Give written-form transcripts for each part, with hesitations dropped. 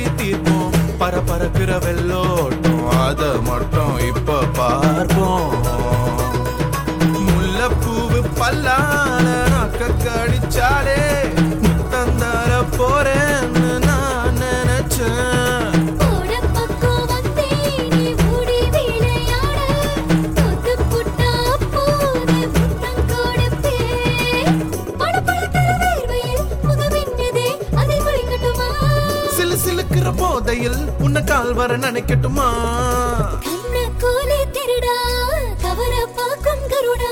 பேசி தீர்ப்போம் பரபரக்கிற வெள்ளோட்டம் அத மட்டும் இப்ப பார்ப்போம் முல்லைப்பூவு பல்லால நாக்க கடிச்சாலே முத்தந்தார போறேன்னு நான் நினைச்சேன் சிலுக்கிற போதையில் உன்னை கால் வர நினைக்கட்டுமா கண்ண கோலே திருடா கவர பாக்கும் கருடா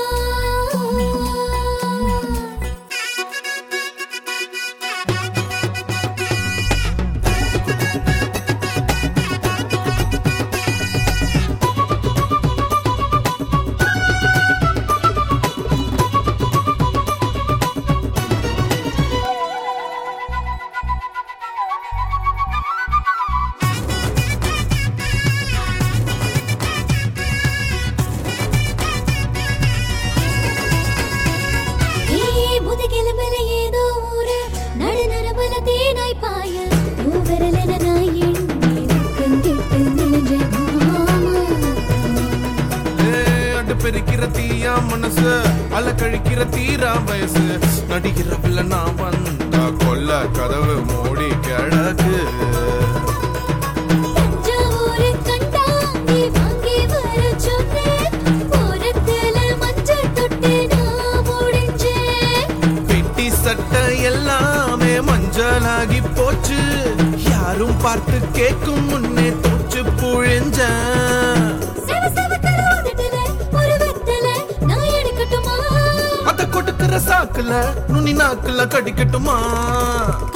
பெருக்கிற தீயா மனசு அல கழிக்கிற தீரா வயசு நடிக்கிற பிள்ள நான் வந்தா கொல்ல கதவு மூடி கிழக்கு பெட்டி சட்டை எல்லாமே மஞ்சளாகி போச்சு யாரும் பார்த்து கேட்கும் முன்னே தோச்சு புழிஞ்ச அத கொடுக்கிற சாக்குல நுனி நாக்குல கடிக்கட்டுமா